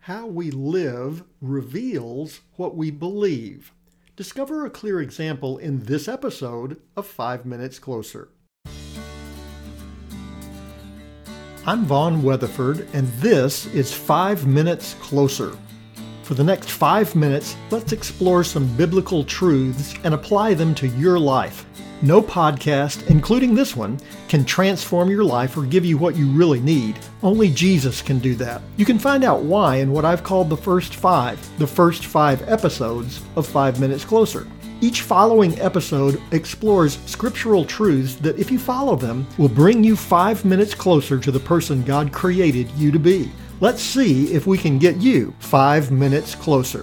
How we live reveals what we believe. Discover a clear example in this episode of 5 Minutes Closer. I'm Vaughn Weatherford, and this is 5 Minutes Closer. For the next 5 minutes, let's explore some biblical truths and apply them to your life. No podcast, including this one, can transform your life or give you what you really need. Only Jesus can do that. You can find out why in what I've called the first five episodes of 5 Minutes Closer. Each following episode explores scriptural truths that, if you follow them, will bring you 5 minutes closer to the person God created you to be. Let's see if we can get you 5 minutes closer.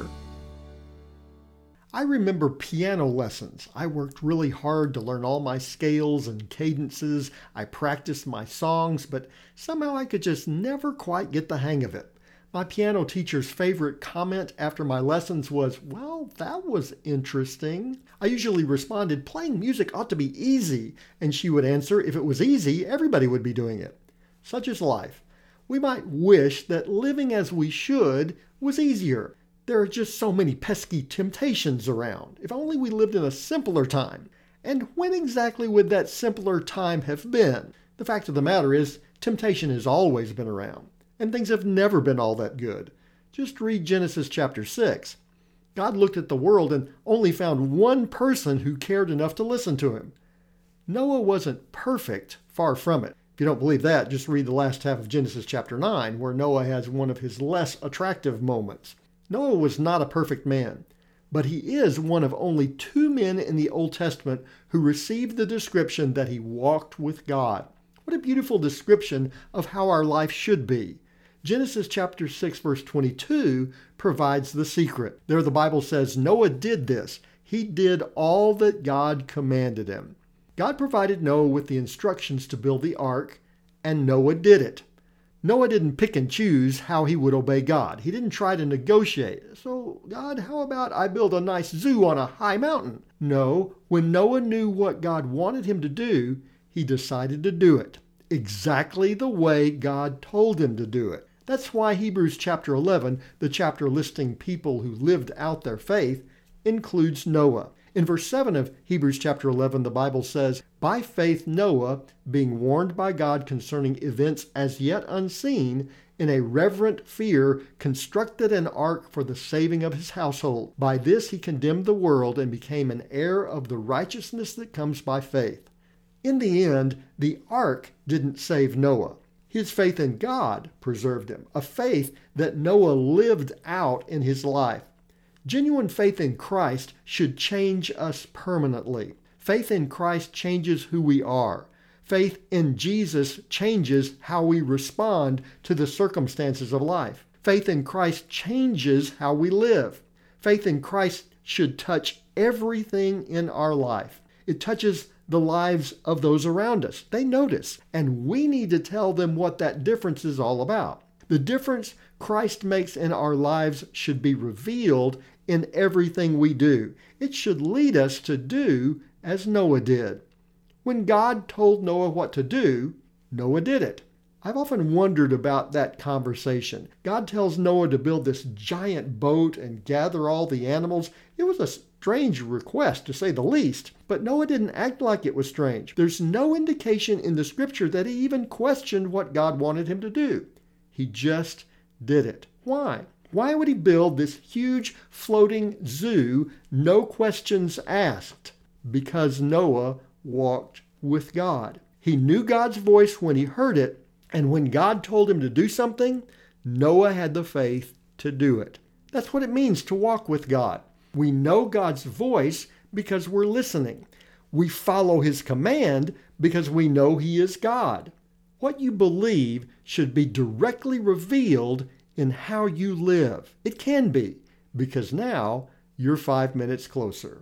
I remember piano lessons. I worked really hard to learn all my scales and cadences. I practiced my songs, but somehow I could just never quite get the hang of it. My piano teacher's favorite comment after my lessons was, "Well, that was interesting." I usually responded, "Playing music ought to be easy." And she would answer, "If it was easy, everybody would be doing it." Such is life. We might wish that living as we should was easier. There are just so many pesky temptations around. If only we lived in a simpler time. And when exactly would that simpler time have been? The fact of the matter is, temptation has always been around, and things have never been all that good. Just read Genesis chapter 6. God looked at the world and only found one person who cared enough to listen to him. Noah wasn't perfect, far from it. If you don't believe that, just read the last half of Genesis chapter 9, where Noah has one of his less attractive moments. Noah was not a perfect man, but he is one of only 2 men in the Old Testament who received the description that he walked with God. What a beautiful description of how our life should be. Genesis chapter 6 verse 22 provides the secret. There the Bible says, Noah did this. He did all that God commanded him. God provided Noah with the instructions to build the ark, and Noah did it. Noah didn't pick and choose how he would obey God. He didn't try to negotiate. "So, God, how about I build a nice zoo on a high mountain?" No, when Noah knew what God wanted him to do, he decided to do it exactly the way God told him to do it. That's why Hebrews chapter 11, the chapter listing people who lived out their faith, includes Noah. In verse 7 of Hebrews chapter 11, the Bible says, "By faith Noah, being warned by God concerning events as yet unseen, in a reverent fear constructed an ark for the saving of his household. By this he condemned the world and became an heir of the righteousness that comes by faith." In the end, the ark didn't save Noah. His faith in God preserved him, a faith that Noah lived out in his life. Genuine faith in Christ should change us permanently. Faith in Christ changes who we are. Faith in Jesus changes how we respond to the circumstances of life. Faith in Christ changes how we live. Faith in Christ should touch everything in our life. It touches the lives of those around us. They notice, and we need to tell them what that difference is all about. The difference Christ makes in our lives should be revealed in everything we do. It should lead us to do as Noah did. When God told Noah what to do, Noah did it. I've often wondered about that conversation. God tells Noah to build this giant boat and gather all the animals. It was a strange request, to say the least, but Noah didn't act like it was strange. There's no indication in the scripture that he even questioned what God wanted him to do. He just did it. Why? Why would he build this huge floating zoo, no questions asked? Because Noah walked with God. He knew God's voice when he heard it, and when God told him to do something, Noah had the faith to do it. That's what it means to walk with God. We know God's voice because we're listening. We follow his command because we know he is God. What you believe should be directly revealed in how you live. It can be, because now you're 5 minutes closer.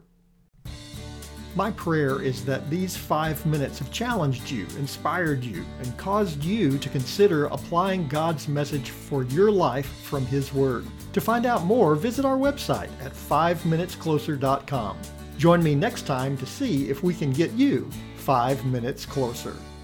My prayer is that these 5 minutes have challenged you, inspired you, and caused you to consider applying God's message for your life from His Word. To find out more, visit our website at 5minutescloser.com. Join me next time to see if we can get you 5 minutes closer.